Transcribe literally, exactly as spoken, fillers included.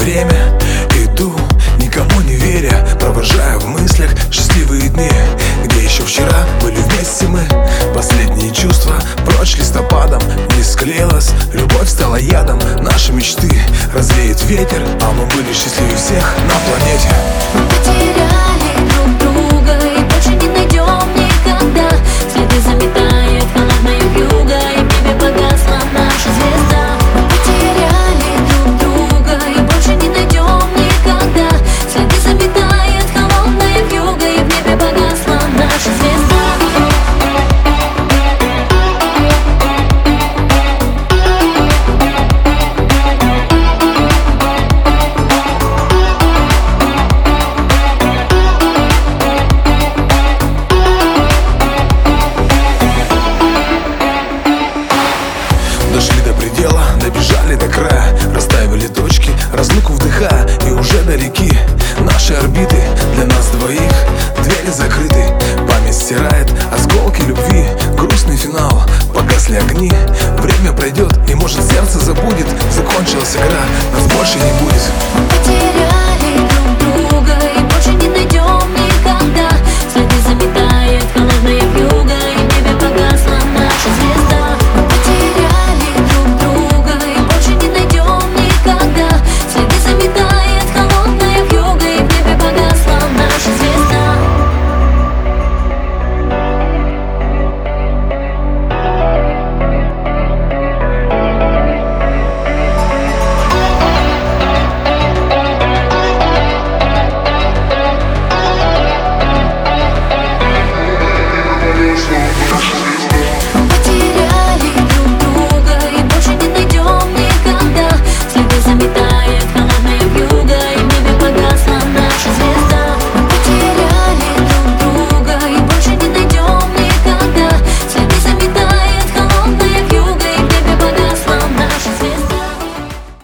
время. Иду, никому не веря, провожая в мыслях счастливые дни, где еще вчера были вместе мы. Последние чувства прочь листопадом. Не склеилась, любовь стала ядом. Наши мечты развеет ветер, а мы были счастливее всех на планете. Мы потеряли друг друга и больше не найдем никогда. Следы заметает холодная вьюга, и в небе погасла наша звезда. Мы потеряли друг друга и больше не найдем никогда. Следы заметает холодная вьюга, и в небе погасла наша звезда. Дошли до предела, добежали до края, расставили точки, разлуку вдыхая, и уже до реки наши орбиты для нас двоих. Двери закрыты, память стирает осколки любви. Грустный финал, погасли огни. Время пройдет, и может сердце забудет. Закончилась игра, нас больше не будет.